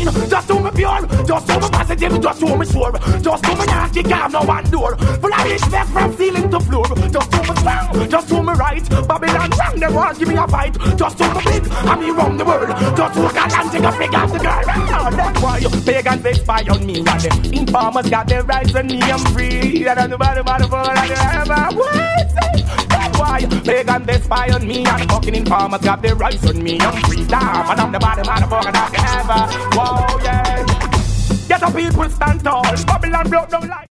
clean, just to me pure, just to me positive, just to me sure, just to me not kick out no one door. Full of respect from ceiling to floor, just to me strong, just to me right. Babylon wrong, they won't give me a fight. Just to me big, and me run the world. Just to God and take a fig off the girl. That's why you pagans they spy on me, and the informers got their rights and me I'm free. I don't know about the motherfucker I ever was. That's why pagans they spy on me, and the fucking informers got their rights on me. I'm free. Damn, and I'm the bottom motherfucker that ever. Whoa, yeah. Get the people stand tall. Babylon broke down like